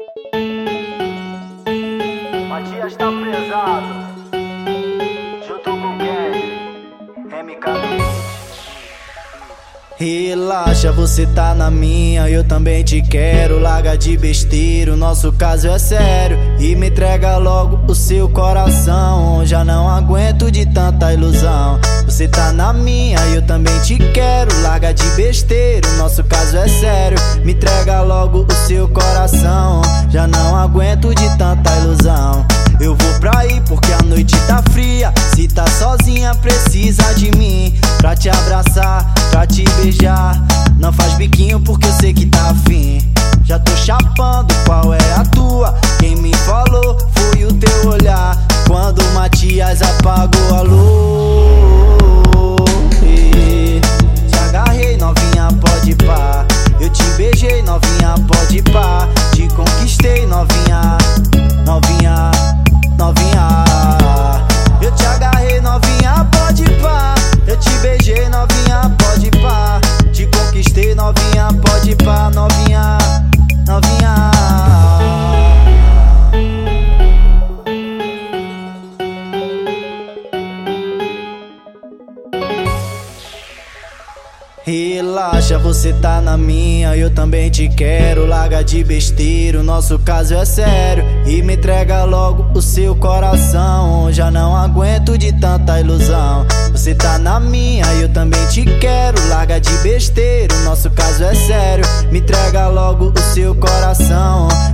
Matias tá pesado, junto com o Gang, MK. Relaxa, você tá na minha, eu também te quero. Larga de besteira, o nosso caso é sério. E me entrega logo o seu coração, já não aguento de tanta ilusão. Você tá na minha, eu também te quero. Larga de besteira, o nosso caso é sério. Me entrega logo o seu coração, já não aguento de tanta ilusão. Eu vou pra aí porque a noite tá fria. Se tá sozinha precisa de mim, pra te abraçar, pra te beijar. Não faz biquinho porque eu sei que tá afim. Já tô chapando, qual é a tua? Quem me falou foi o teu olhar, quando o Matias apagou a luz. Te agarrei, novinha, pode pá. Eu te beijei, novinha, pode pá. Te conquistei, novinha, novinha, novinha. Eu te agarrei, novinha, pode pá. Eu te beijei, novinha, pode pá. Te conquistei, novinha, pode pá. Novinha, novinha. Relaxa, você tá na minha, eu também te quero. Larga de besteira, o nosso caso é sério. E me entrega logo o seu coração, já não aguento de tanta ilusão. Você tá na minha, eu também te quero. Larga de besteira, o nosso caso é sério. Me entrega logo o seu coração,